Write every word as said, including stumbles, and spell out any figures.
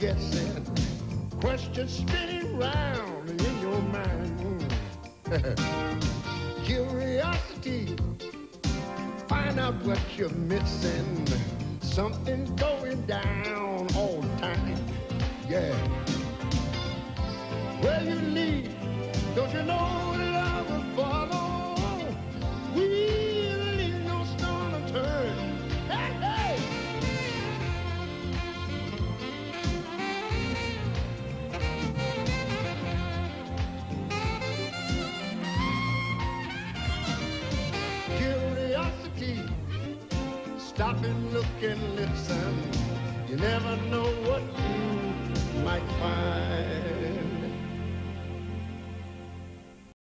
guessing, questions spinning round in your mind. Curiosity, find out what you're missing. Something going down all the time. Yeah. Where you lead, don't you know love will follow? We'll leave no stone unturned. Hey, hey! Curiosity, stop and look and listen. You never know what you might find.